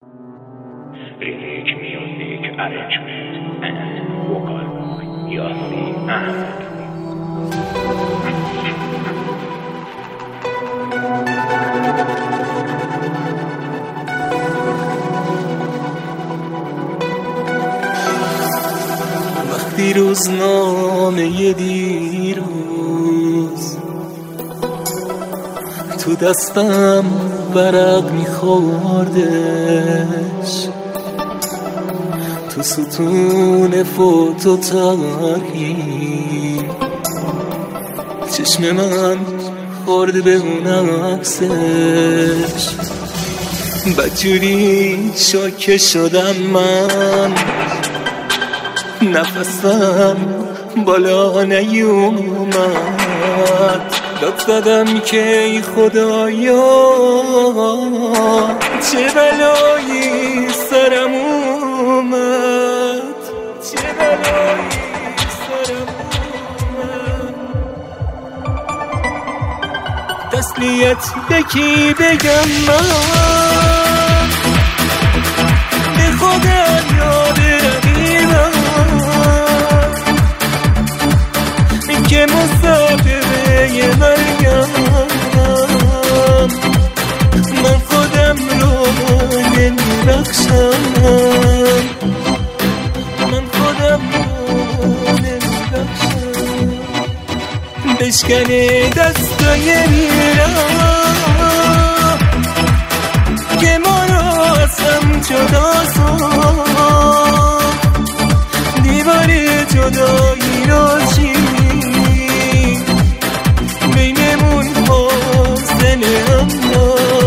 Remake music arrangement and vocal by Yasin Ahmed. وقتی روزنامه دیروز تو دستم ورق میخوردش، تو ستون فوتو تاریک چشم من خورد به اون عکسش. بدجوری شاکه شدم من، نفسم بالا نیومد، داد زدم که ای خدایا چه بلایی سرم اومد، چه بلایی سرم اومد. تسلیت بکی بگم من، به خودم یاد رقیبم که مسافره مرگم. من خودم رو نمیبخشم، من خودم رو نمیبخشم. بشکنه دستای میرم که ما رو از هم جدا ساخت، دیوار جدایی رو چید بینمون فاصله اما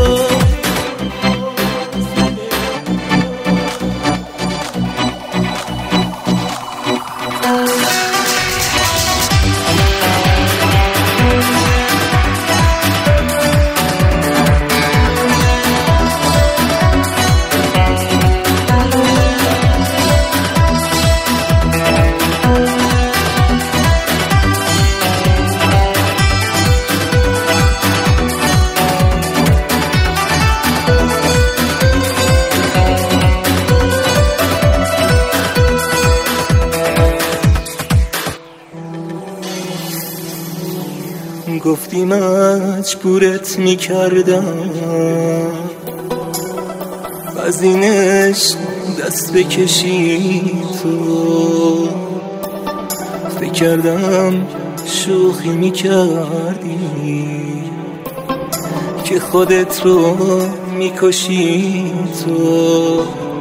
گفتی مجبورت میکردم از اینش دست بکشی تو، فکر کردم شوخی میکردی که خودت رو میکشی تو.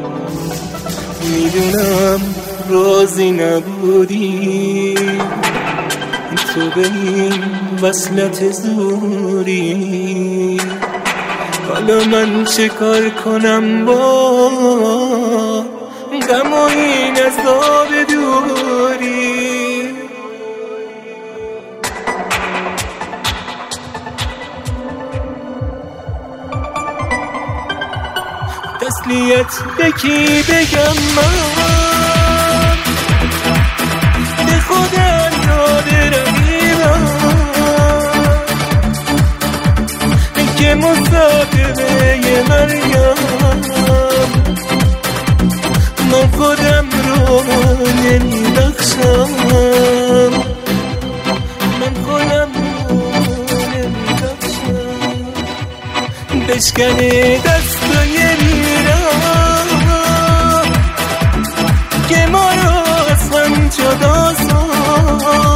میدونم راضی نبودی تو به این وصلت زوری، حالا من چه کار کنم با غم و این عذاب دوری. تسلیت بکی بگم من، به خودم یاد رقیبم که مسافره مرگم. من خودم رو نمیبخشم، من خودم رو نمیبخشم. بشکنه دستای میرم که ما رو از هم جدا ساخت،